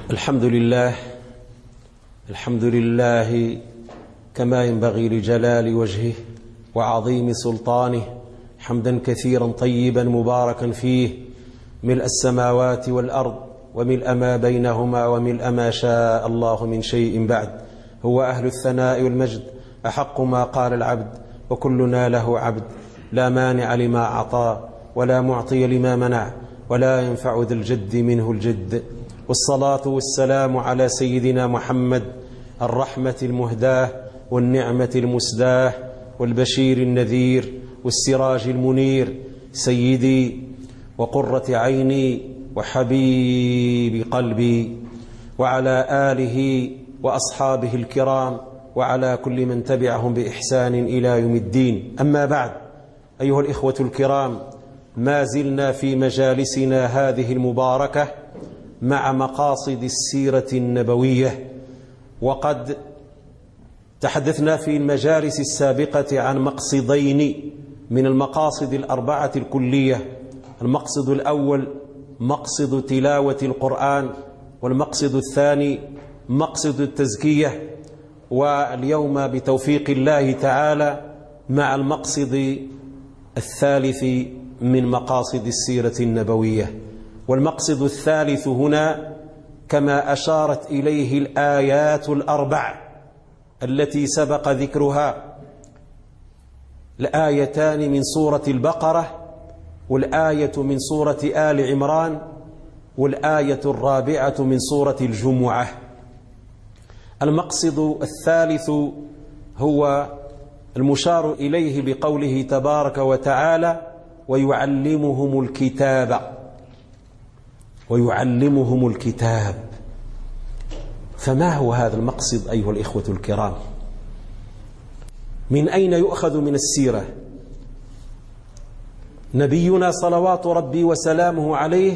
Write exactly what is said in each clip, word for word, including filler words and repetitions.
الحمد لله الحمد لله كما ينبغي لجلال وجهه وعظيم سلطانه، حمدا كثيرا طيبا مباركا فيه، ملء السماوات والأرض وملء ما بينهما وملء ما شاء الله من شيء بعد. هو أهل الثناء والمجد، أحق ما قال العبد وكلنا له عبد، لا مانع لما أعطى ولا معطي لما منع، ولا ينفع ذا الجد منه الجد. والصلاة والسلام على سيدنا محمد، الرحمة المهداة والنعمة المسداة والبشير النذير والسراج المنير، سيدي وقرة عيني وحبيب قلبي، وعلى آله وأصحابه الكرام، وعلى كل من تبعهم بإحسان إلى يوم الدين. أما بعد، أيها الإخوة الكرام، ما زلنا في مجالسنا هذه المباركة مع مقاصد السيرة النبوية، وقد تحدثنا في المجالس السابقة عن مقصدين من المقاصد الأربعة الكلية. المقصد الأول مقصد تلاوة القرآن، والمقصد الثاني مقصد التزكية، واليوم بتوفيق الله تعالى مع المقصد الثالث من مقاصد السيرة النبوية. والمقصد الثالث هنا كما أشارت إليه الآيات الأربع التي سبق ذكرها، الآيتان من سورة البقرة، والآية من سورة آل عمران، والآية الرابعة من سورة الجمعة. المقصد الثالث هو المشار إليه بقوله تبارك وتعالى: ويعلمهم الكتاب ويعلمهم الكتاب. فما هو هذا المقصد أيها الإخوة الكرام؟ من أين يؤخذ من السيرة؟ نبينا صلوات ربي وسلامه عليه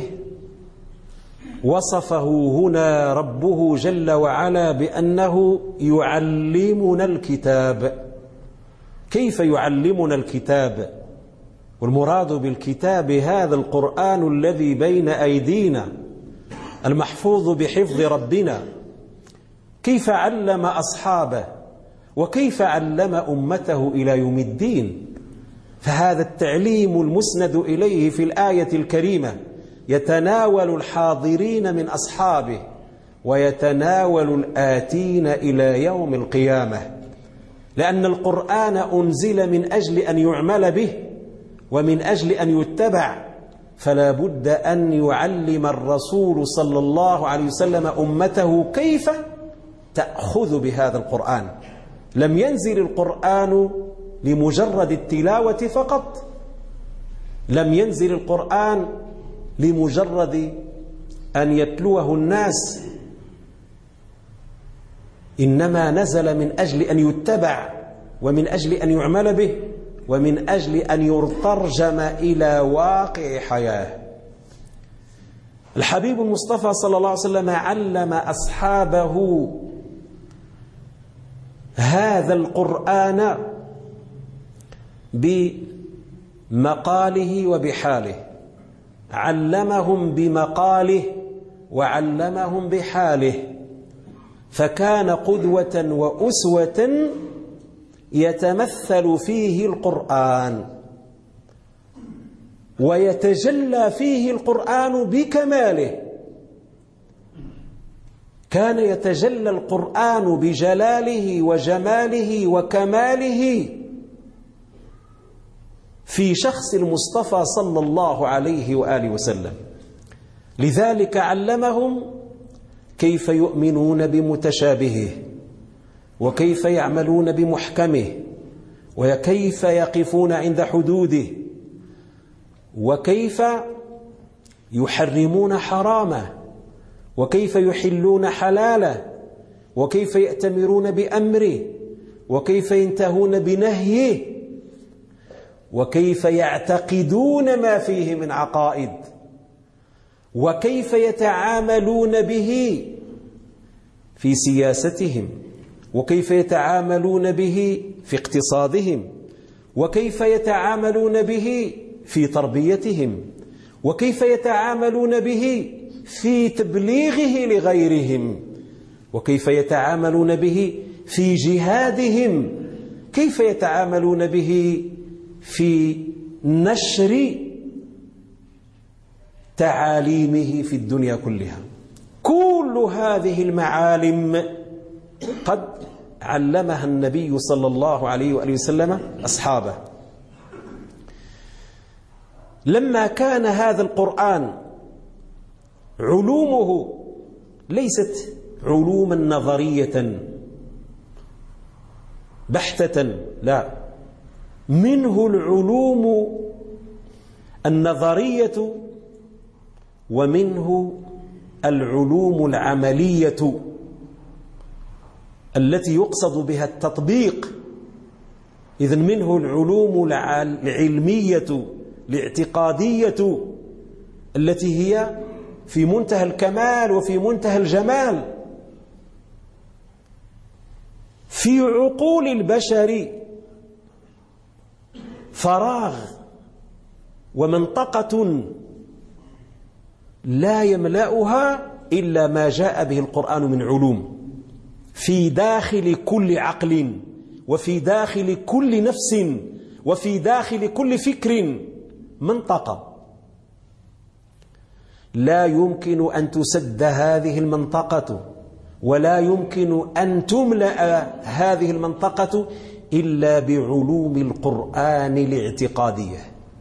وصفه هنا ربه جل وعلا بأنه يعلمنا الكتاب. كيف يعلمنا الكتاب؟ والمراد بالكتاب هذا القرآن الذي بين أيدينا المحفوظ بحفظ ربنا. كيف علم أصحابه وكيف علم أمته إلى يوم الدين؟ فهذا التعليم المسند إليه في الآية الكريمة يتناول الحاضرين من أصحابه ويتناول الآتين إلى يوم القيامة، لأن القرآن أنزل من أجل أن يعمل به ومن أجل أن يتبع، فلا بد أن يعلم الرسول صلى الله عليه وسلم أمته كيف تأخذ بهذا القرآن. لم ينزل القرآن لمجرد التلاوة فقط، لم ينزل القرآن لمجرد أن يتلوه الناس، إنما نزل من أجل أن يتبع ومن أجل أن يعمل به ومن أجل أن يترجم إلى واقع حياة. الحبيب المصطفى صلى الله عليه وسلم علم أصحابه هذا القرآن بمقاله وبحاله، علمهم بمقاله وعلمهم بحاله، فكان قدوة وأسوة يتمثل فيه القرآن ويتجلى فيه القرآن بكماله. كان يتجلى القرآن بجلاله وجماله وكماله في شخص المصطفى صلى الله عليه وآله وسلم. لذلك علمهم كيف يؤمنون بمتشابهه، وكيف يعملون بمحكمه، وكيف يقفون عند حدوده، وكيف يحرمون حرامه، وكيف يحلون حلاله، وكيف يأتمرون بأمره، وكيف ينتهون بنهيه، وكيف يعتقدون ما فيه من عقائد، وكيف يتعاملون به في سياستهم، وكيف يتعاملون به في اقتصادهم، وكيف يتعاملون به في تربيتهم، وكيف يتعاملون به في تبليغه لغيرهم، وكيف يتعاملون به في جهادهم، كيف يتعاملون به في نشر تعاليمه في الدنيا كلها. كل هذه المعالم قد علمها النبي صلى الله عليه وآله وسلم أصحابه. لما كان هذا القرآن علومه ليست علوما نظرية بحتة، لا، منه العلوم النظرية ومنه العلوم العملية التي يقصد بها التطبيق. إذن منه العلوم العلمية الاعتقادية التي هي في منتهى الكمال وفي منتهى الجمال. في عقول البشر فراغ ومنطقة لا يملأها إلا ما جاء به القرآن من علوم، في داخل كل عقل وفي داخل كل نفس وفي داخل كل فكر منطقة لا يمكن أن تسد هذه المنطقة ولا يمكن أن تملأ هذه المنطقة إلا بعلوم القرآن الاعتقادية.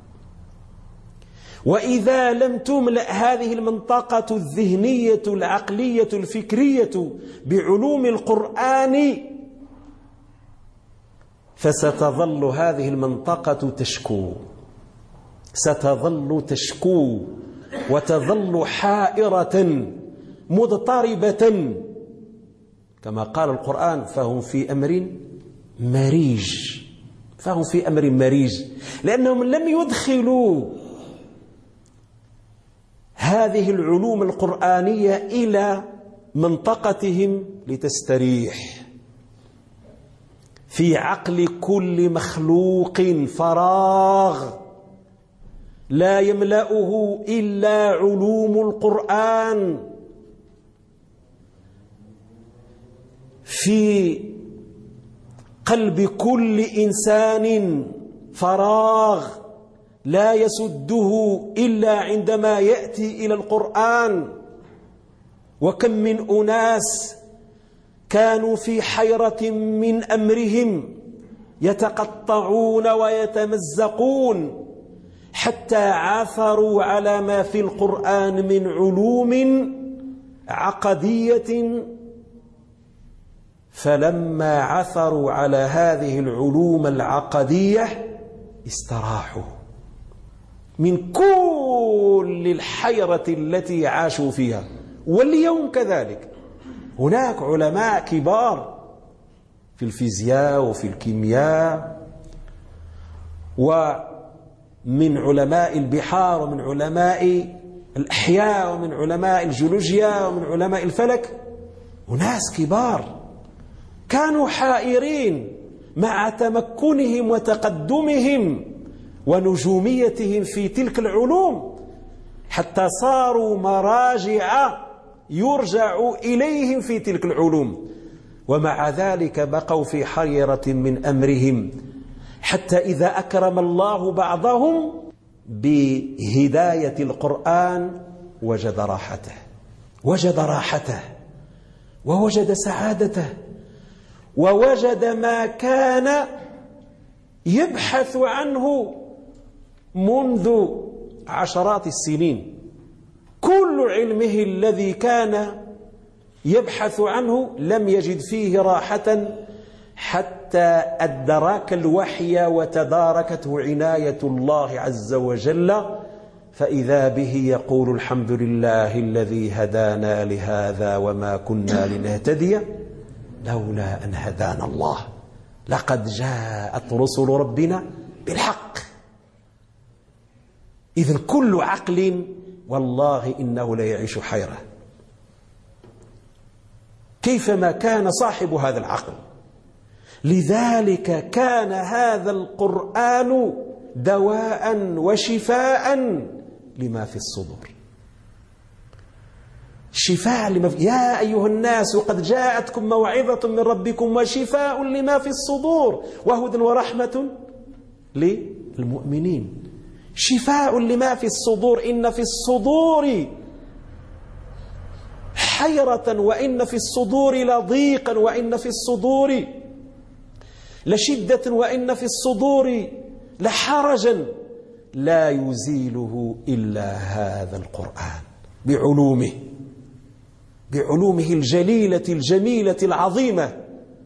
وإذا لم تملأ هذه المنطقة الذهنية العقلية الفكرية بعلوم القرآن فستظل هذه المنطقة تشكو، ستظل تشكو وتظل حائرة مضطربة، كما قال القرآن فهم في أمر مريج، فهم في أمر مريج، لأنهم لم يدخلوا هذه العلوم القرآنية إلى منطقتهم لتستريح. في عقل كل مخلوق فراغ لا يملأه إلا علوم القرآن. في قلب كل إنسان فراغ لا يسده إلا عندما يأتي إلى القرآن. وكم من أناس كانوا في حيرة من أمرهم يتقطعون ويتمزقون حتى عثروا على ما في القرآن من علوم عقدية، فلما عثروا على هذه العلوم العقدية استراحوا من كل الحيرة التي عاشوا فيها. واليوم كذلك هناك علماء كبار في الفيزياء وفي الكيمياء ومن علماء البحار ومن علماء الأحياء ومن علماء الجيولوجيا ومن علماء الفلك، وناس كبار كانوا حائرين مع تمكنهم وتقدمهم ونجوميتهم في تلك العلوم حتى صاروا مراجع يرجع إليهم في تلك العلوم، ومع ذلك بقوا في حيرة من أمرهم، حتى إذا أكرم الله بعضهم بهداية القرآن وجد راحته وجد راحته ووجد سعادته ووجد ما كان يبحث عنه منذ عشرات السنين. كل علمه الذي كان يبحث عنه لم يجد فيه راحة حتى أدرك الوحي وتداركته عناية الله عز وجل، فإذا به يقول الحمد لله الذي هدانا لهذا وما كنا لنهتدي لولا أن هدانا الله لقد جاءت رسل ربنا بالحق. إذن كل عقل والله إنه لا يعيش حيرة، كيفما كان صاحب هذا العقل. لذلك كان هذا القرآن دواء وشفاء لما في الصدور. شفاء لما في يا أيها الناس قد جاءتكم موعظة من ربكم وشفاء لما في الصدور وهدى ورحمة للمؤمنين. شفاء لما في الصدور، إن في الصدور حيرة وإن في الصدور لضيقا وإن في الصدور لشدة وإن في الصدور لحرجا لا يزيله إلا هذا القرآن بعلومه بعلومه الجليلة الجميلة العظيمة،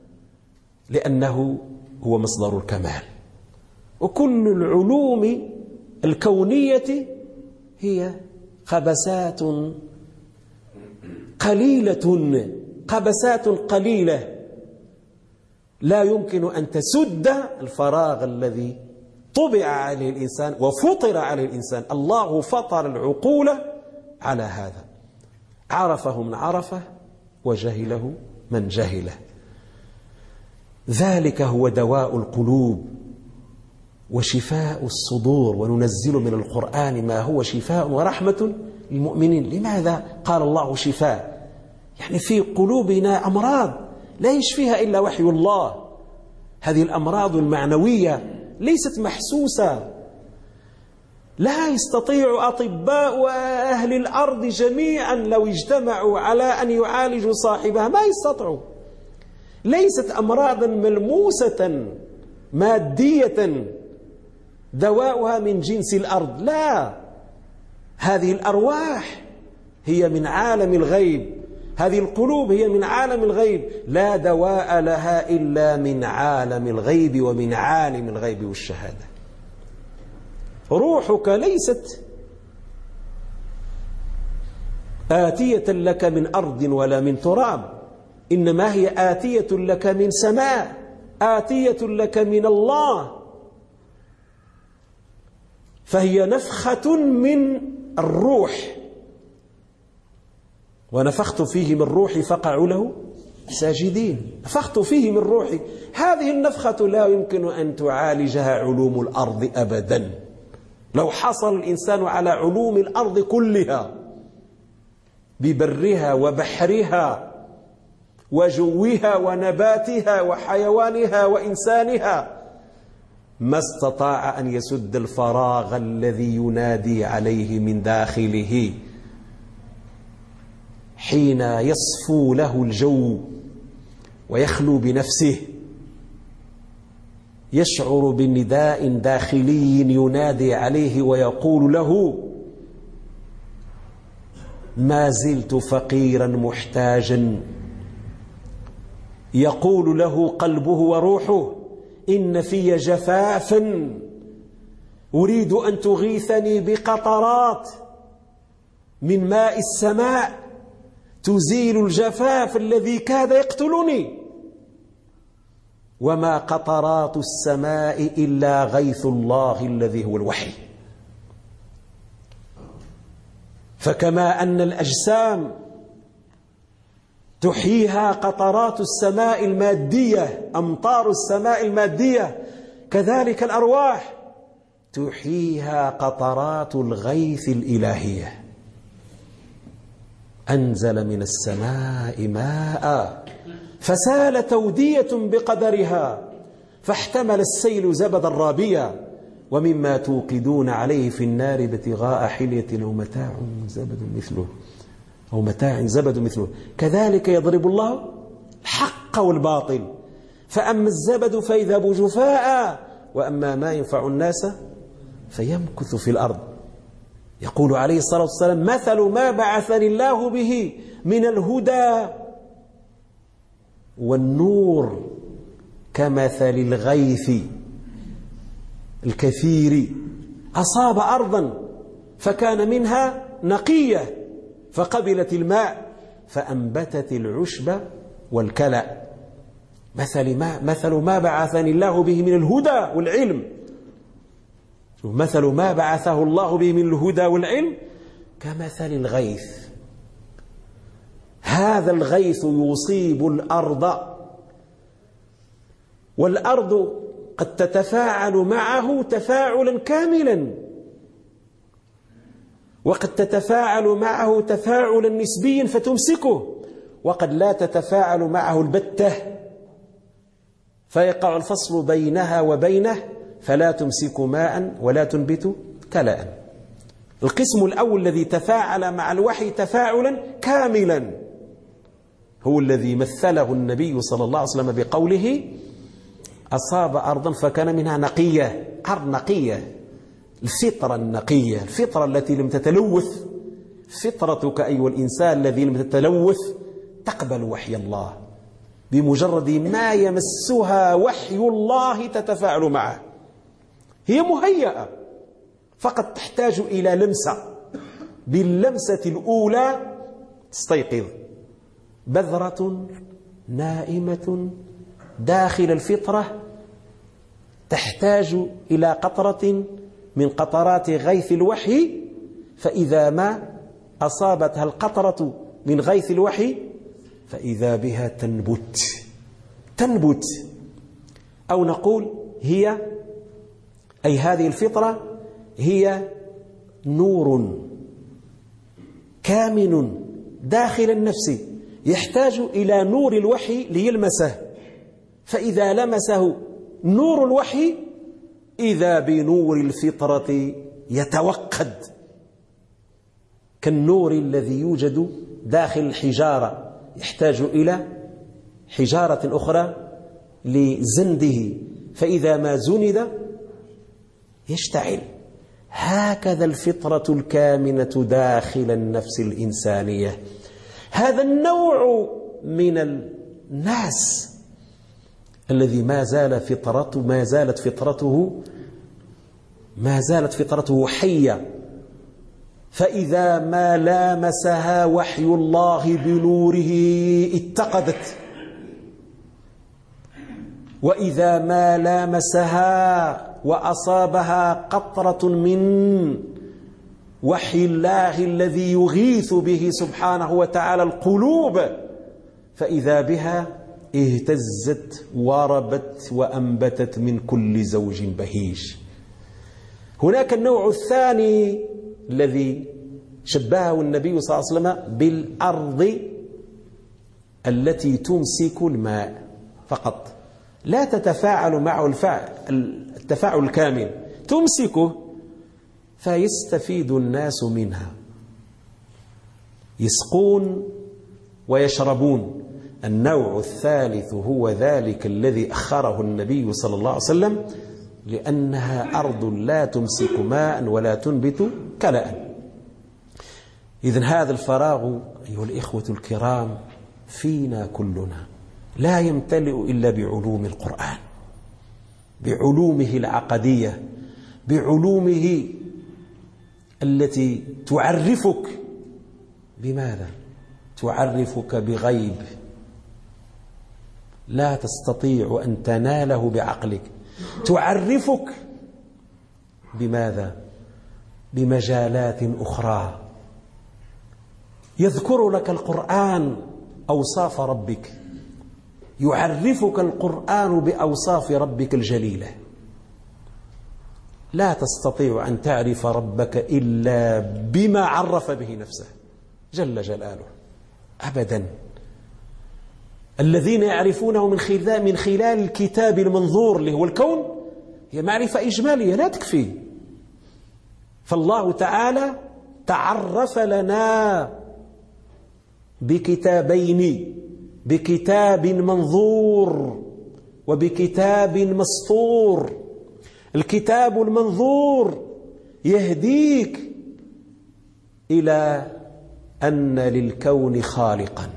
لأنه هو مصدر الكمال. وكل العلوم الكونية هي خبسات قليلة قبسات قليلة لا يمكن أن تسد الفراغ الذي طبع عليه الإنسان وفطر عليه الإنسان. الله فطر العقول على هذا، عرفه من عرفه وجهله من جهله. ذلك هو دواء القلوب وشفاء الصدور، وننزل من القرآن ما هو شفاء ورحمة للمؤمنين. لماذا قال الله شفاء؟ يعني في قلوبنا أمراض لا يشفيها إلا وحي الله. هذه الأمراض المعنوية ليست محسوسة، لا يستطيع أطباء أهل الأرض جميعا لو اجتمعوا على أن يعالجوا صاحبها ما يستطيعوا. ليست أمراضا ملموسة مادية دواؤها من جنس الأرض، لا، هذه الأرواح هي من عالم الغيب، هذه القلوب هي من عالم الغيب، لا دواء لها إلا من عالم الغيب ومن عالم الغيب والشهادة. روحك ليست آتية لك من أرض ولا من تراب، إنما هي آتية لك من سماء، آتية لك من الله، فهي نفخة من الروح. ونفخت فيه من روحي فقعوا له ساجدين. نفخت فيه من روحي. هذه النفخة لا يمكن أن تعالجها علوم الأرض أبدا. لو حصل الإنسان على علوم الأرض كلها ببرها وبحرها وجوها ونباتها وحيوانها وإنسانها ما استطاع أن يسد الفراغ الذي ينادي عليه من داخله حين يصفو له الجو ويخلو بنفسه، يشعر بنداء داخلي ينادي عليه ويقول له: ما زلت فقيرا محتاجا. يقول له قلبه وروحه: إن في جفافا أريد أن تغيثني بقطرات من ماء السماء تزيل الجفاف الذي كاد يقتلني. وما قطرات السماء إلا غيث الله الذي هو الوحي. فكما أن الأجسام تحييها قطرات السماء المادية، أمطار السماء المادية، كذلك الأرواح تحييها قطرات الغيث الإلهية. أنزل من السماء ماء فسال تودية بقدرها فاحتمل السيل زبدا رابيا ومما توقدون عليه في النار ابتغاء حلية أو متاع زبد مثله أو متاع زبد مثله كذلك يضرب الله الحق والباطل فأما الزبد فيذهب جفاء وأما ما ينفع الناس فيمكث في الأرض. يقول عليه الصلاة والسلام: مثل ما بعثني الله به من الهدى والنور كمثل الغيث الكثير أصاب أرضا فكان منها نقية فقبلت الماء فأنبتت العشب والكلأ. مثل ما, مثل ما بعثني الله به من الهدى والعلم، مثل ما بعثه الله به من الهدى والعلم كمثل الغيث. هذا الغيث يصيب الأرض والأرض قد تتفاعل معه تفاعلا كاملا، وقد تتفاعل معه تفاعلا نسبيا فتمسكه، وقد لا تتفاعل معه البتة فيقع الفصل بينها وبينه فلا تمسك ماء ولا تنبت كلاء. القسم الأول الذي تفاعل مع الوحي تفاعلا كاملا هو الذي مثله النبي صلى الله عليه وسلم بقوله: أصاب أرضا فكان منها نقية. أرض نقية، الفطرة النقية، الفطرة التي لم تتلوث. فطرتك أيها الإنسان الذي لم تتلوث تقبل وحي الله، بمجرد ما يمسها وحي الله تتفاعل معه. هي مهيئة، فقط تحتاج إلى لمسة، باللمسة الأولى تستيقظ. بذرة نائمة داخل الفطرة تحتاج إلى قطرة من قطرات غيث الوحي، فإذا ما أصابتها القطرة من غيث الوحي فإذا بها تنبت تنبت أو نقول هي أي هذه الفطرة هي نور كامن داخل النفس يحتاج إلى نور الوحي ليلمسه، فإذا لمسه نور الوحي إذا بنور الفطرة يتوقد كالنور الذي يوجد داخل الحجارة، يحتاج إلى حجارة أخرى لزنده، فإذا ما زند يشتعل. هكذا الفطرة الكامنة داخل النفس الإنسانية. هذا النوع من الناس الذي ما زال فطرته ما زالت فطرته ما زالت فطرته حية، فإذا ما لامسها وحي الله بنوره اتقدت، وإذا ما لامسها وأصابها قطرة من وحي الله الذي يغيث به سبحانه وتعالى القلوب فإذا بها اهتزت وربت وأنبتت من كل زوج بهيج. هناك النوع الثاني الذي شبهه النبي صلى الله عليه وسلم بالأرض التي تمسك الماء فقط، لا تتفاعل معه التفاعل الكامل، تمسكه فيستفيد الناس منها، يسقون ويشربون. النوع الثالث هو ذلك الذي أخره النبي صلى الله عليه وسلم لأنها أرض لا تمسك ماء ولا تنبت كلاء. إذن هذا الفراغ أيها الإخوة الكرام فينا كلنا لا يمتلئ إلا بعلوم القرآن، بعلومه العقدية، بعلومه التي تعرفك بماذا؟ تعرفك بغيب لا تستطيع أن تناله بعقلك، تعرفك بماذا؟ بمجالات أخرى. يذكر لك القرآن أوصاف ربك، يعرفك القرآن بأوصاف ربك الجليلة. لا تستطيع أن تعرف ربك إلا بما عرف به نفسه جل جلاله أبدا. الذين يعرفونه من خلال من خلال الكتاب المنظور اللي هو الكون هي معرفة إجمالية لا تكفي. فالله تعالى تعرف لنا بكتابين، بكتاب منظور وبكتاب مسطور. الكتاب المنظور يهديك إلى أن للكون خالقا،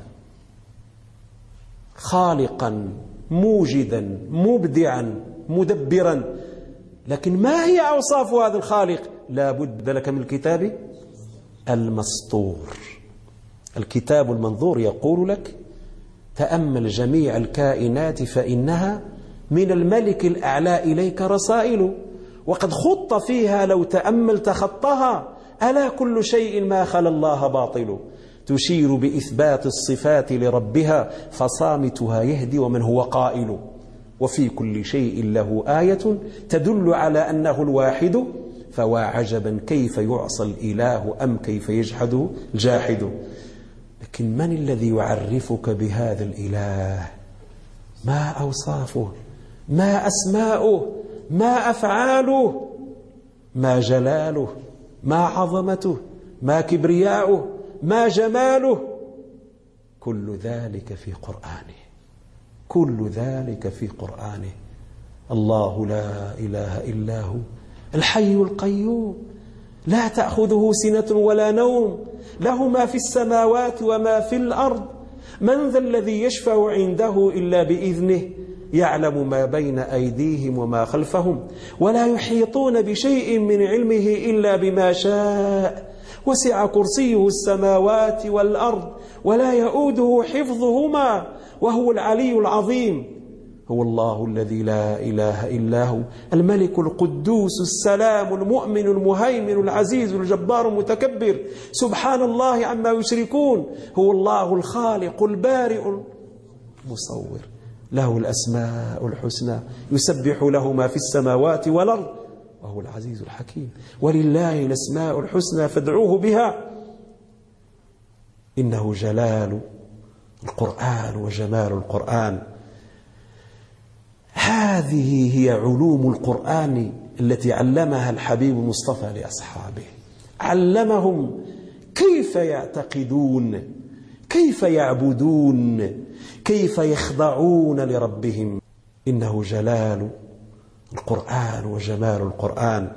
خالقا موجدا مبدعا مدبرا، لكن ما هي أوصاف هذا الخالق؟ لا بد لك من الكتاب المسطور. الكتاب المنظور يقول لك تأمل جميع الكائنات فإنها من الملك الأعلى إليك رسائل، وقد خط فيها لو تأملت خطها ألا كل شيء ما خلا الله باطل، تشير بإثبات الصفات لربها فصامتها يهدي ومن هو قائل، وفي كل شيء له آية تدل على أنه الواحد فوا عجبا كيف يعصى الإله أم كيف يجحده الجاحد. لكن من الذي يعرفك بهذا الإله؟ ما أوصافه؟ ما أسماؤه؟ ما أفعاله؟ ما جلاله؟ ما عظمته؟ ما كبرياؤه؟ ما جماله؟ كل ذلك في قرآنه، كل ذلك في قرآنه. الله لا إله إلا هو الحي القيوم لا تأخذه سنة ولا نوم، له ما في السماوات وما في الأرض، من ذا الذي يشفع عنده إلا بإذنه، يعلم ما بين أيديهم وما خلفهم، ولا يحيطون بشيء من علمه إلا بما شاء، وسع كرسيه السماوات والأرض ولا يؤوده حفظهما وهو العلي العظيم. هو الله الذي لا إله إلا هو الملك القدوس السلام المؤمن المهيمن العزيز الجبار المتكبر، سبحان الله عما يشركون. هو الله الخالق البارئ المصور، له الأسماء الحسنى، يسبح له ما في السماوات والأرض وهو العزيز الحكيم. ولله الأسماء الحسنى فادعوه بها. إنه جلال القرآن وجمال القرآن. هذه هي علوم القرآن التي علمها الحبيب المصطفى لأصحابه، علمهم كيف يعتقدون، كيف يعبدون، كيف يخضعون لربهم. إنه جلال القرآن وجمال القرآن.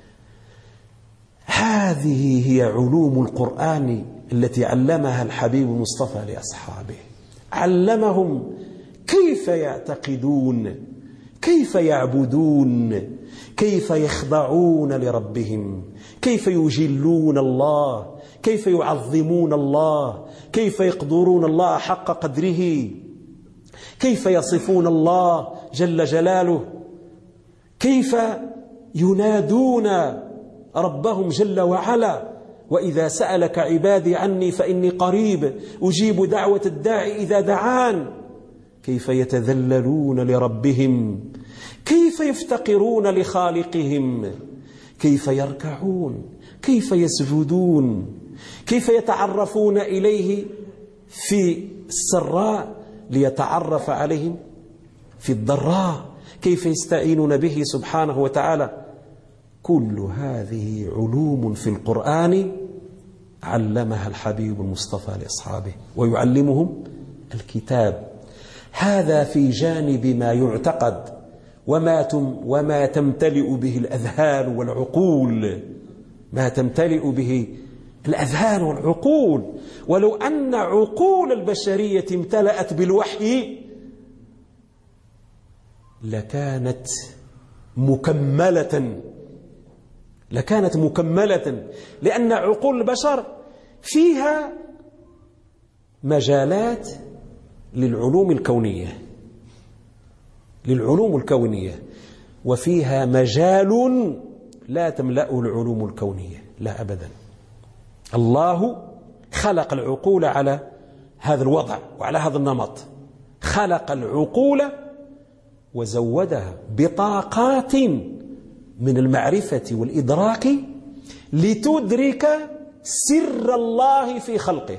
هذه هي علوم القرآن التي علمها الحبيب المصطفى لأصحابه، علمهم كيف يعتقدون، كيف يعبدون، كيف يخضعون لربهم، كيف يجلون الله، كيف يعظمون الله، كيف يقدرون الله حق قدره، كيف يصفون الله جل جلاله، كيف ينادون ربهم جل وعلا. وإذا سألك عبادي عني فإني قريب أجيب دعوة الداعي إذا دعان. كيف يتذللون لربهم، كيف يفتقرون لخالقهم، كيف يركعون، كيف يسجدون، كيف يتعرفون إليه في السراء ليتعرف عليهم في الضراء، كيف يستعينون به سبحانه وتعالى. كل هذه علوم في القرآن علمها الحبيب المصطفى لأصحابه ويعلمهم الكتاب. هذا في جانب ما يعتقد وما تم وما تمتلئ به الأذهان والعقول، ما تمتلئ به الأذهان والعقول. ولو أن عقول البشرية امتلأت بالوحي لكانت مكملة، لكانت مكملة، لأن عقول البشر فيها مجالات للعلوم الكونية، للعلوم الكونية، وفيها مجال لا تملأه العلوم الكونية، لا أبدا. الله خلق العقول على هذا الوضع وعلى هذا النمط، خلق العقول وزودها بطاقات من المعرفة والإدراك لتدرك سر الله في خلقه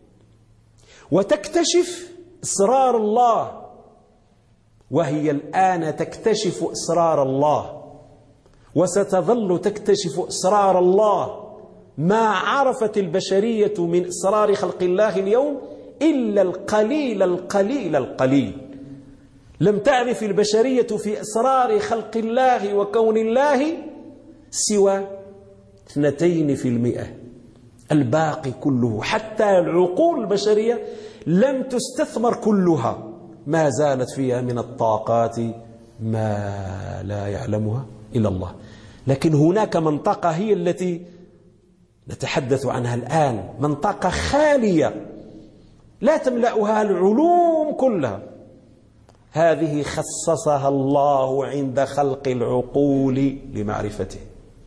وتكتشف أسرار الله. وهي الآن تكتشف أسرار الله وستظل تكتشف أسرار الله. ما عرفت البشرية من أسرار خلق الله اليوم إلا القليل القليل القليل. لم تعرف البشرية في أسرار خلق الله وكون الله سوى اثنتين في المئة، الباقي كله حتى العقول البشرية لم تستثمر كلها، ما زالت فيها من الطاقات ما لا يعلمها إلا الله. لكن هناك منطقة هي التي نتحدث عنها الآن، منطقة خالية لا تملأها العلوم كلها. هذه خصصها الله عند خلق العقول لمعرفته،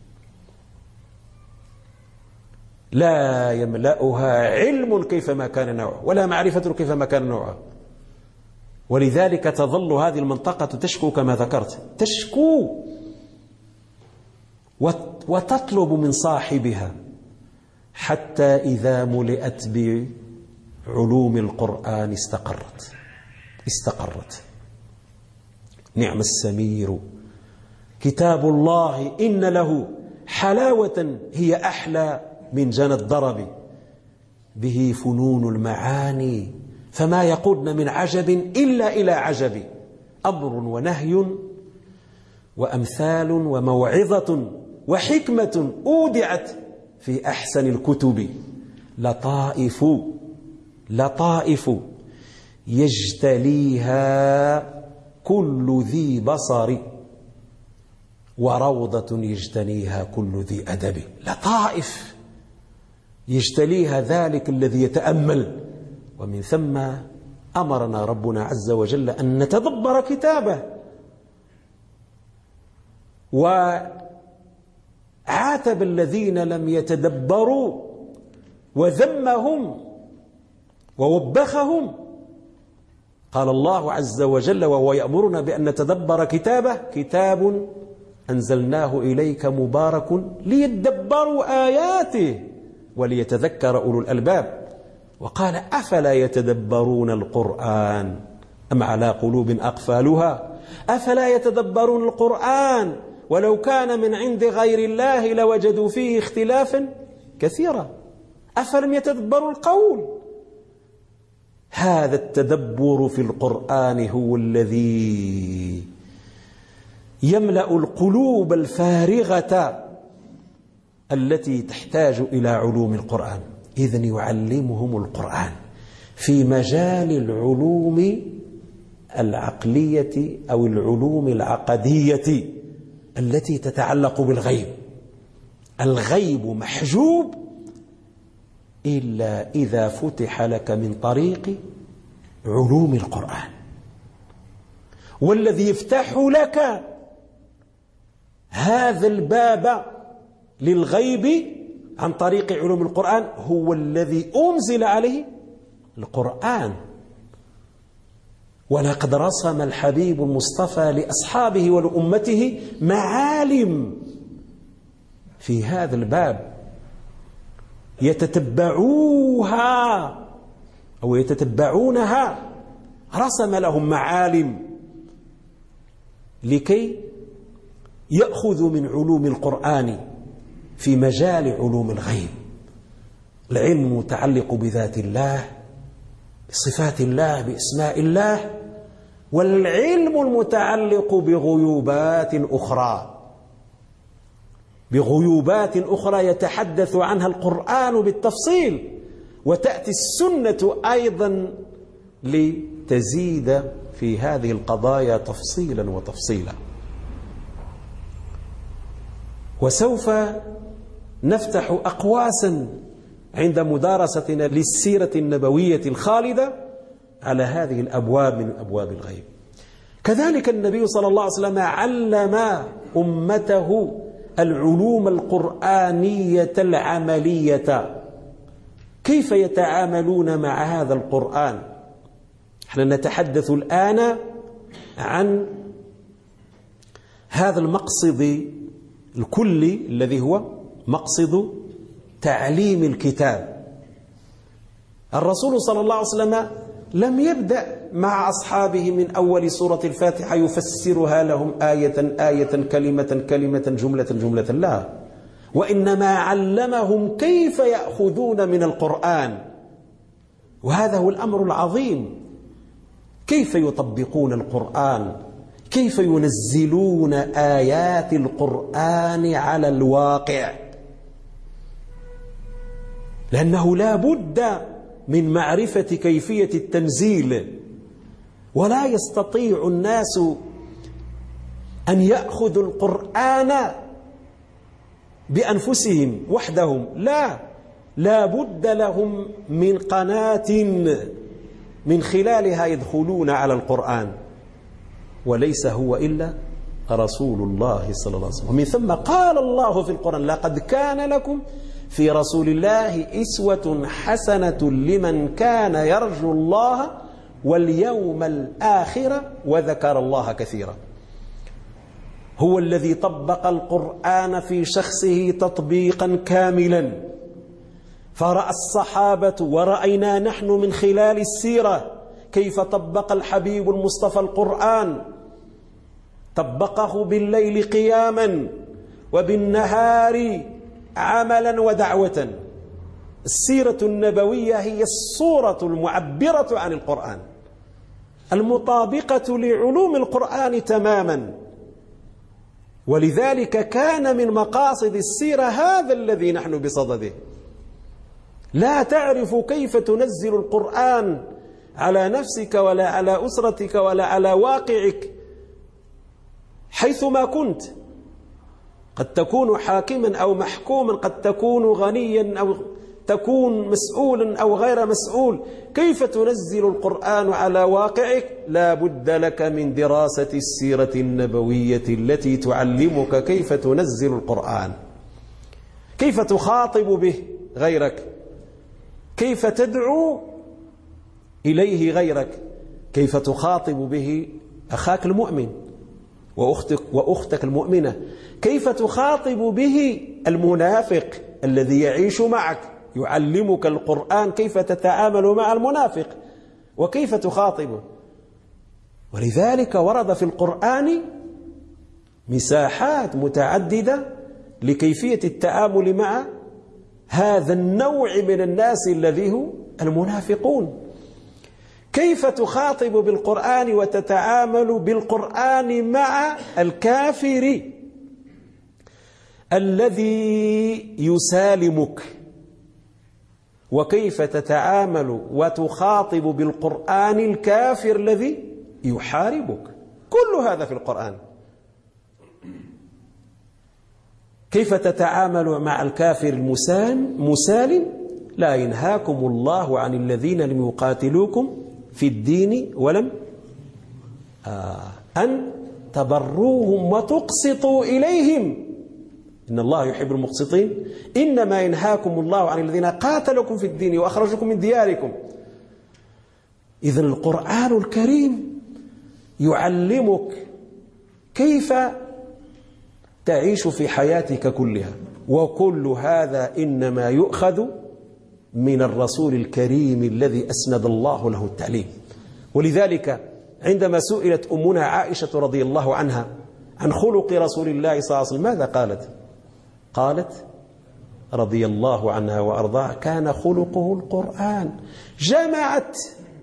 لا يملأها علم كيفما كان نوعه ولا معرفة كيفما كان نوعه. ولذلك تظل هذه المنطقة تشكو كما ذكرت، تشكو وتطلب من صاحبها، حتى إذا ملئت بعلوم القرآن استقرت استقرت نعم السمير كتاب الله إن له حلاوة هي أحلى من جنى الضرب، به فنون المعاني فما يقودن من عجب إلا إلى عجب، أمر ونهي وأمثال وموعظة وحكمة أودعت في أحسن الكتب، لطائف لطائف يجتليها كل ذي بصر، وروضة يجتنيها كل ذي أدب. لطائف يجتليها ذلك الذي يتأمل، ومن ثم أمرنا ربنا عز وجل أن نتدبر كتابه، وعاتب الذين لم يتدبروا وذمهم ووبخهم. قال الله عز وجل وهو يأمرنا بأن نتدبر كتابه: كتاب أنزلناه إليك مبارك ليدبروا آياته وليتذكر أولو الألباب. وقال: أفلا يتدبرون القرآن أم على قلوب أقفالها أفلا يتدبرون القرآن ولو كان من عند غير الله لوجدوا فيه اختلافا كثيرا أفلم يتدبروا القول. هذا التدبر في القرآن هو الذي يملأ القلوب الفارغة التي تحتاج إلى علوم القرآن. إذن يعلمهم القرآن في مجال العلوم العقلية أو العلوم العقدية التي تتعلق بالغيب. الغيب محجوب إلا إذا فتح لك من طريق علوم القرآن، والذي يفتح لك هذا الباب للغيب عن طريق علوم القرآن هو الذي أنزل عليه القرآن. ولقد رسم الحبيب المصطفى لأصحابه ولأمته معالم في هذا الباب يتتبعوها أو يتتبعونها. رسم لهم معالم لكي يأخذوا من علوم القرآن في مجال علوم الغيب. العلم المتعلق بذات الله، بصفات الله، بأسماء الله، والعلم المتعلق بغيوبات أخرى بغيوبات أخرى يتحدث عنها القرآن بالتفصيل، وتأتي السنة أيضا لتزيد في هذه القضايا تفصيلا وتفصيلا. وسوف نفتح أقواسا عند مدارستنا للسيرة النبوية الخالدة على هذه الأبواب من أبواب الغيب. كذلك النبي صلى الله عليه وسلم علم أمته العلوم القرآنية العملية، كيف يتعاملون مع هذا القرآن. نحن نتحدث الآن عن هذا المقصد الكلي الذي هو مقصد تعليم الكتاب. الرسول صلى الله عليه وسلم لم يبدأ مع أصحابه من أول سورة الفاتحة يفسرها لهم آية آية كلمة كلمة جملة جملة، لا، وإنما علمهم كيف يأخذون من القرآن. وهذا هو الأمر العظيم، كيف يطبقون القرآن، كيف ينزلون آيات القرآن على الواقع. لأنه لا بد من معرفة كيفية التنزيل، ولا يستطيع الناس أن يأخذوا القرآن بأنفسهم وحدهم، لا لا بد لهم من قناة من خلالها يدخلون على القرآن، وليس هو إلا رسول الله صلى الله عليه وسلم. ومن ثم قال الله في القرآن: لقد كان لكم في رسول الله أسوة حسنة لمن كان يرجو الله واليوم الآخر وذكر الله كثيرا. هو الذي طبق القرآن في شخصه تطبيقا كاملا، فرأى الصحابة ورأينا نحن من خلال السيرة كيف طبق الحبيب المصطفى القرآن. طبقه بالليل قياما وبالنهار عملا ودعوة. السيرة النبوية هي الصورة المعبرة عن القرآن، المطابقة لعلوم القرآن تماما. ولذلك كان من مقاصد السيرة هذا الذي نحن بصدده. لا تعرف كيف تنزل القرآن على نفسك ولا على أسرتك ولا على واقعك حيثما كنت. قد تكون حاكما أو محكوما، قد تكون غنيا أو تكون مسؤولا أو غير مسؤول. كيف تنزل القرآن على واقعك؟ لا بد لك من دراسة السيرة النبوية التي تعلمك كيف تنزل القرآن، كيف تخاطب به غيرك، كيف تدعو إليه غيرك، كيف تخاطب به أخاك المؤمن وأختك, وأختك المؤمنة، كيف تخاطب به المنافق الذي يعيش معك. يعلمك القرآن كيف تتعامل مع المنافق وكيف تخاطبه. ولذلك ورد في القرآن مساحات متعددة لكيفية التعامل مع هذا النوع من الناس الذي هو المنافقون. كيف تخاطب بالقرآن وتتعامل بالقرآن مع الكافر الذي يسالمك، وكيف تتعامل وتخاطب بالقرآن الكافر الذي يحاربك. كل هذا في القرآن. كيف تتعامل مع الكافر المسالم؟ لا ينهاكم الله عن الذين لم يقاتلوكم في الدين ولم آه أن تبروهم وتقسطوا إليهم إن الله يحب المقسطين. إنما ينهاكم الله عن الذين قاتلوكم في الدين وأخرجوكم من دياركم. إذن القرآن الكريم يعلمك كيف تعيش في حياتك كلها، وكل هذا إنما يؤخذ من الرسول الكريم الذي أسند الله له التعليم. ولذلك عندما سئلت أمنا عائشة رضي الله عنها عن خلق رسول الله صلى الله عليه وسلم ماذا قالت؟ قالت رضي الله عنها وأرضاها كان خلقه القرآن. جمعت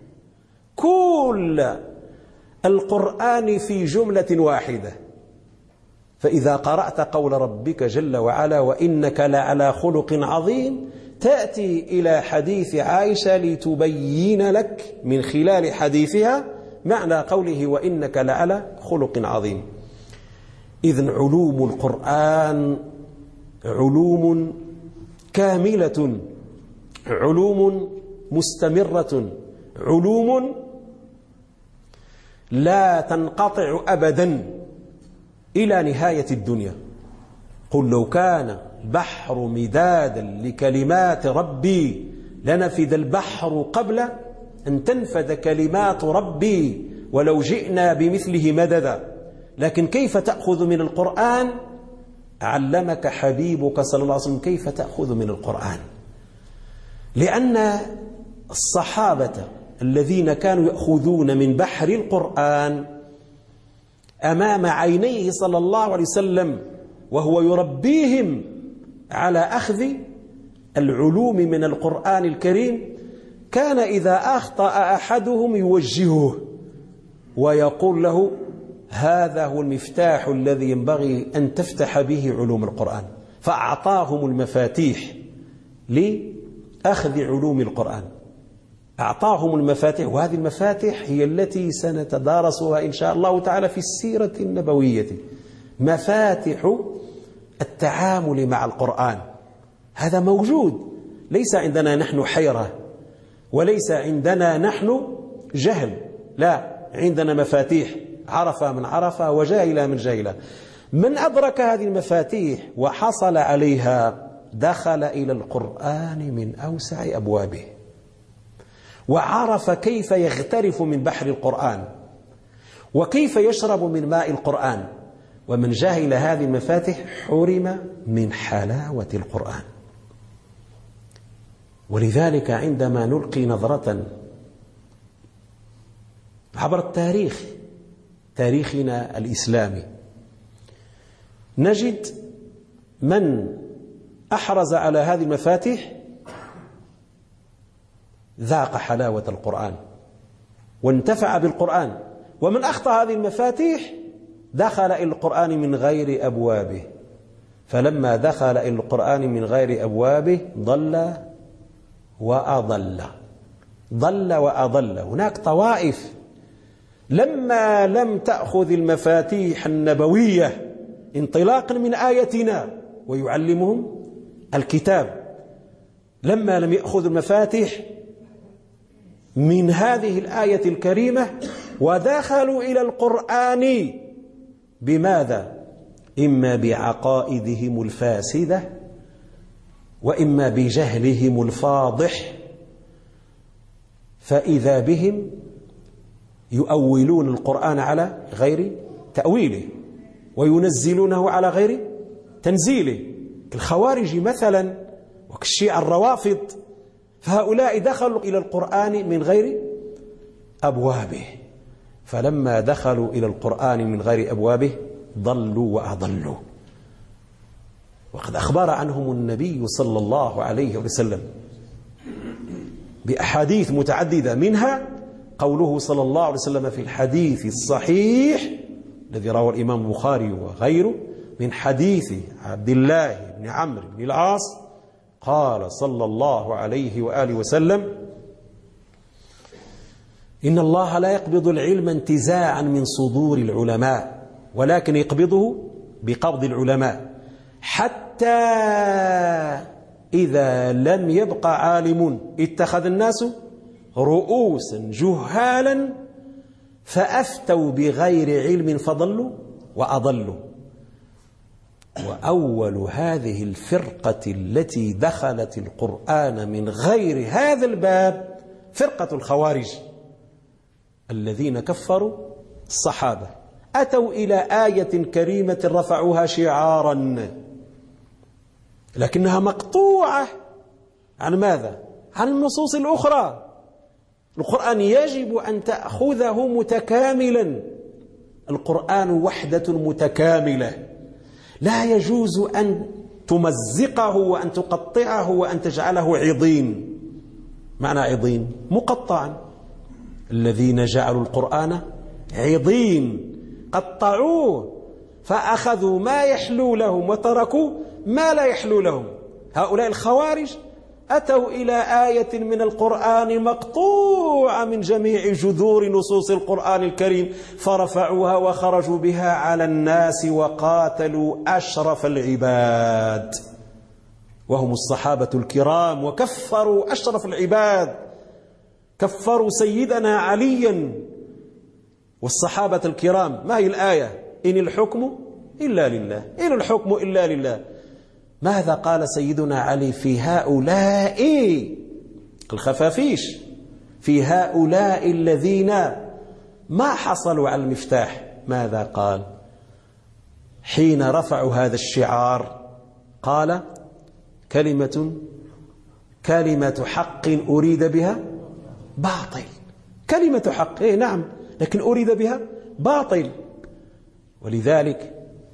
كل القرآن في جملة واحدة. فإذا قرأت قول ربك جل وعلا وإنك لعلى خلق عظيم، تأتي إلى حديث عائشة لتبين لك من خلال حديثها معنى قوله وإنك لعلى خلق عظيم. إذن علوم القرآن علوم كاملة، علوم مستمرة، علوم لا تنقطع أبدا إلى نهاية الدنيا. قل لو كان بحر مدادا لكلمات ربي لنفد البحر قبل أن تنفد كلمات ربي ولو جئنا بمثله مددا. لكن كيف تأخذ من القرآن؟ علمك حبيبك صلى الله عليه وسلم كيف تأخذ من القرآن. لأن الصحابة الذين كانوا يأخذون من بحر القرآن أمام عينيه صلى الله عليه وسلم وهو يربيهم على أخذ العلوم من القرآن الكريم، كان إذا أخطأ أحدهم يوجهه ويقول له هذا هو المفتاح الذي ينبغي أن تفتح به علوم القرآن. فأعطاهم المفاتيح لأخذ علوم القرآن، أعطاهم المفاتيح. وهذه المفاتيح هي التي سنتدارسها إن شاء الله تعالى في السيرة النبوية، مفاتيح التعامل مع القرآن. هذا موجود، ليس عندنا نحن حيرة وليس عندنا نحن جهل، لا، عندنا مفاتيح عرف من عرف وجاهل من جاهل. من أدرك هذه المفاتيح وحصل عليها دخل إلى القرآن من أوسع أبوابه، وعرف كيف يغترف من بحر القرآن، وكيف يشرب من ماء القرآن، ومن جهل هذه المفاتح حرم من حلاوة القرآن. ولذلك عندما نلقي نظرة عبر التاريخ، تاريخنا الإسلامي، نجد من أحرز على هذه المفاتح ذاق حلاوة القرآن وانتفع بالقرآن، ومن أخطأ هذه المفاتيح دخل إلى القرآن من غير أبوابه، فلما دخل إلى القرآن من غير أبوابه ضل وأضل ضل وأضل. هناك طوائف لما لم تأخذ المفاتيح النبوية انطلاقا من آيتنا ويعلمهم الكتاب، لما لم يأخذوا المفاتيح من هذه الآية الكريمة ودخلوا إلى القرآن بماذا؟ إما بعقائدهم الفاسدة وإما بجهلهم الفاضح، فإذا بهم يؤولون القرآن على غير تأويله وينزلونه على غير تنزيله، كالخوارج مثلا وكالشيعة الروافض، فهؤلاء دخلوا إلى القرآن من غير أبوابه، فلما دخلوا إلى القرآن من غير أبوابه ضلوا وأضلوا. وقد أخبر عنهم النبي صلى الله عليه وسلم بأحاديث متعددة، منها قوله صلى الله عليه وسلم في الحديث الصحيح الذي رواه الإمام البخاري وغيره من حديث عبد الله بن عمرو بن العاص قال صلى الله عليه وآله وسلم: إن الله لا يقبض العلم انتزاعا من صدور العلماء، ولكن يقبضه بقبض العلماء، حتى إذا لم يبق عالم اتخذ الناس رؤوسا جهالا فأفتوا بغير علم فضلوا وأضلوا. وأول هذه الفرقة التي دخلت القرآن من غير هذا الباب فرقة الخوارج الذين كفروا الصحابة، أتوا إلى آية كريمة رفعوها شعارا لكنها مقطوعة عن ماذا؟ عن النصوص الأخرى. القرآن يجب أن تأخذه متكاملا، القرآن وحدة متكاملة، لا يجوز أن تمزقه وأن تقطعه وأن تجعله عضين. معنى عضين؟ مقطعا. الذين جعلوا القرآن عضين قطعوه فأخذوا ما يحلو لهم وتركوا ما لا يحلو لهم. هؤلاء الخوارج أتوا إلى آية من القرآن مقطوعة من جميع جذور نصوص القرآن الكريم فرفعوها وخرجوا بها على الناس وقاتلوا أشرف العباد وهم الصحابة الكرام، وكفروا أشرف العباد، كفروا سيدنا عليا والصحابة الكرام. ما هي الآية؟ إن الحكم إلا لله، إن الحكم إلا لله. ماذا قال سيدنا علي في هؤلاء الخفافيش، في هؤلاء الذين ما حصلوا على المفتاح؟ ماذا قال حين رفعوا هذا الشعار؟ قال: كلمة كلمة حق أريد بها باطل. كلمة حق، إيه نعم، لكن أريد بها باطل. ولذلك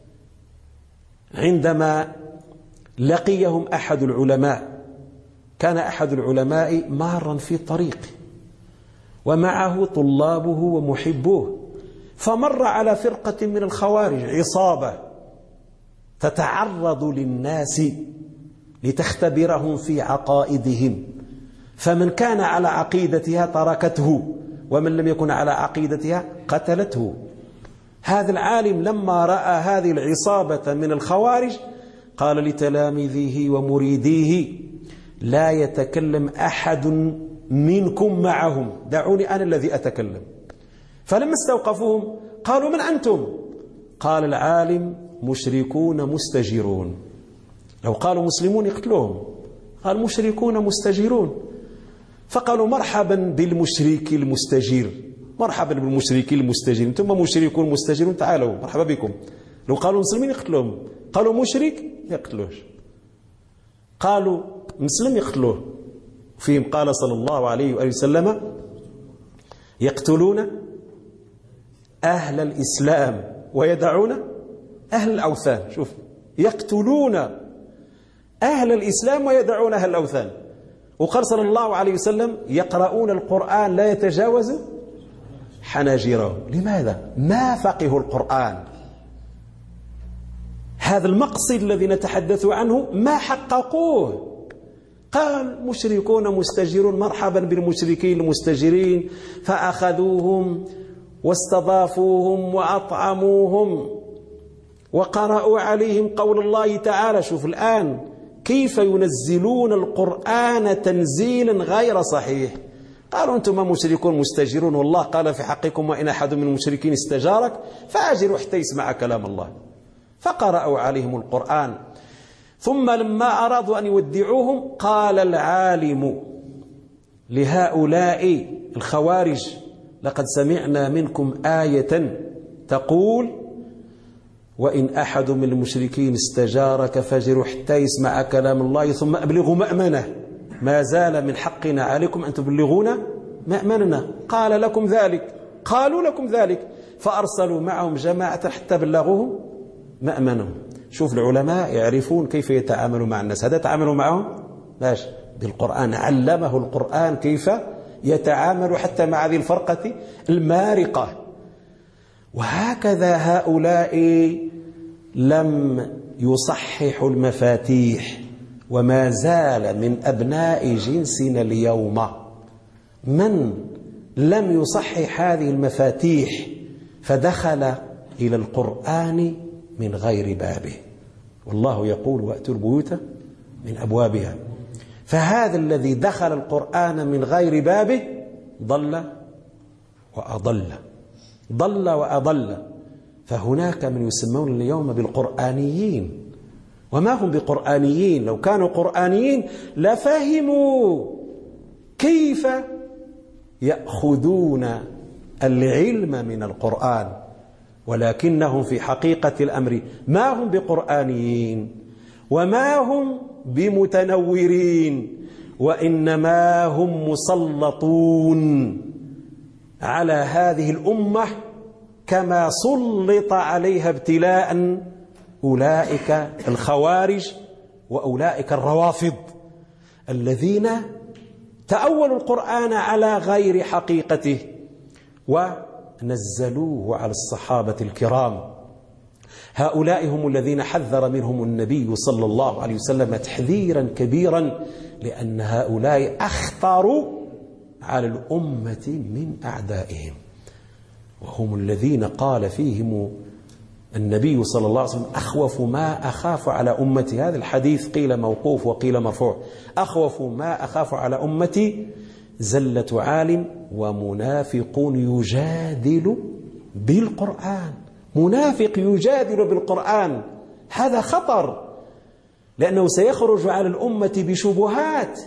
عندما لقيهم أحد العلماء، كان أحد العلماء مارا في الطريق ومعه طلابه ومحبوه، فمر على فرقة من الخوارج، عصابة تتعرض للناس لتختبرهم في عقائدهم، فمن كان على عقيدتها تركته ومن لم يكن على عقيدتها قتلته. هذا العالم لما رأى هذه العصابة من الخوارج قال لتلاميذه ومريديه: لا يتكلم أحد منكم معهم، دعوني أنا الذي أتكلم. فلما استوقفوهم قالوا: من أنتم؟ قال العالم: مشركون مستجيرون. لو قالوا مسلمون يقتلوهم، قال مشركون مستجيرون. فقالوا: مرحبا بالمشرك المستجير، مرحبا بالمشرك المستجير، انتم مشركون مستجيرون، تعالوا مرحبا بكم. لو قالوا مسلمين يقتلوهم، قالوا مشرك يقتلوش، قالوا مسلم يقتلوه. فيهم قال صلى الله عليه وآله وسلم يقتلون أهل الإسلام ويدعون أهل الأوثان. شوف، يقتلون أهل الإسلام ويدعون أهل الأوثان. وقال صلى الله عليه وسلم يقرؤون القرآن لا يتجاوز حناجرهم. لماذا؟ ما فقهوا القرآن. هذا المقصد الذي نتحدث عنه ما حققوه. قال مشركون مستجرون، مرحبا بالمشركين المستجرين، فأخذوهم واستضافوهم وأطعموهم وقرأوا عليهم قول الله تعالى. شوف الآن كيف ينزلون القرآن تنزيلا غير صحيح. قالوا أنتم مشركون مستجرون، والله قال في حقكم وإن أحد من المشركين استجارك فأجروا حتى يسمع كلام الله. فقرأوا عليهم القرآن، ثم لما أرادوا أن يودعوهم قال العالم لهؤلاء الخوارج لقد سمعنا منكم آية تقول وإن أحد من المشركين استجارك فاجروا حتى يسمع كلام الله ثم أبلغوا مأمنه، ما زال من حقنا عليكم أن تبلغونا مأمننا. قال لكم ذلك، قالوا لكم ذلك، فأرسلوا معهم جماعة حتى بلغوهم مأمنهم. شوف العلماء يعرفون كيف يتعاملوا مع الناس. هذا تعاملوا معهم ماشي بالقرآن، علمه القرآن كيف يتعامل حتى مع هذه الفرقة المارقة. وهكذا هؤلاء لم يصححوا المفاتيح، وما زال من أبناء جنسنا اليوم من لم يصحح هذه المفاتيح فدخل إلى القرآن من غير بابه. والله يقول وأتوا البيوت من أبوابها. فهذا الذي دخل القرآن من غير بابه ضل وأضل، ضل وأضل. فهناك من يسمون اليوم بالقرآنيين، وما هم بقرآنيين. لو كانوا قرآنيين لفهموا كيف يأخذون العلم من القرآن، ولكنهم في حقيقة الأمر ما هم بقرآنيين وما هم بمتنورين، وإنما هم مسلطون على هذه الأمة كما سلط عليها ابتلاء أولئك الخوارج وأولئك الروافض الذين تأولوا القرآن على غير حقيقته ونزلوه على الصحابة الكرام. هؤلاء هم الذين حذر منهم النبي صلى الله عليه وسلم تحذيرا كبيرا، لأن هؤلاء أخطروا على الأمة من أعدائهم، وهم الذين قال فيهم النبي صلى الله عليه وسلم أخوف ما أخاف على أمتي. هذا الحديث قيل موقوف وقيل مرفوع. أخوف ما أخاف على أمتي زلة عالم ومنافق يجادل بالقرآن. منافق يجادل بالقرآن، هذا خطر، لأنه سيخرج على الأمة بشبهات،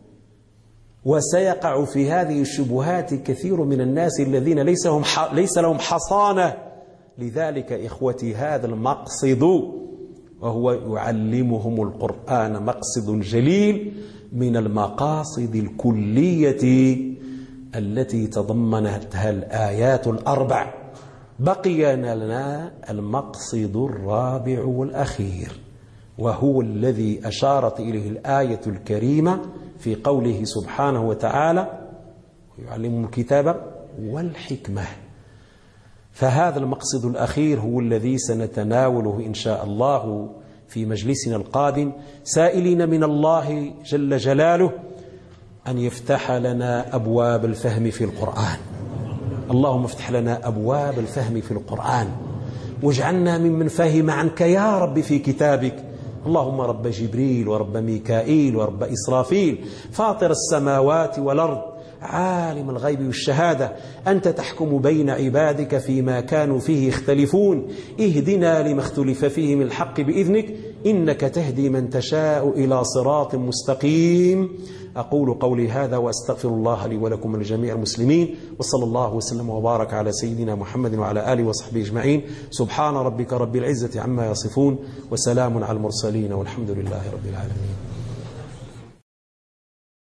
وسيقع في هذه الشبهات كثير من الناس الذين ليس لهم ليس لهم حصانة. لذلك إخوتي هذا المقصد وهو يعلمهم القرآن مقصد جليل من المقاصد الكلية التي تضمنتها الآيات الأربع. بقي لنا المقصد الرابع والأخير، وهو الذي أشارت إليه الآية الكريمة في قوله سبحانه وتعالى ويعلمهم الكتاب والحكمة. فهذا المقصد الأخير هو الذي سنتناوله إن شاء الله في مجلسنا القادم، سائلين من الله جل جلاله أن يفتح لنا أبواب الفهم في القرآن. اللهم افتح لنا أبواب الفهم في القرآن، واجعلنا ممن فهم عنك يا رب في كتابك. اللهم رب جبريل ورب ميكائيل ورب إسرافيل فاطر السماوات والأرض عالم الغيب والشهادة، أنت تحكم بين عبادك فيما كانوا فيه يختلفون، اهدنا لما اختلف فيه من الحق بإذنك، إنك تهدي من تشاء إلى صراط مستقيم. أقول قولي هذا وأستغفر الله لي ولكم ولجميع المسلمين، وصلى الله وسلم وبارك على سيدنا محمد وعلى آله وصحبه أجمعين. سبحان ربك رب العزة عما يصفون، وسلام على المرسلين، والحمد لله رب العالمين.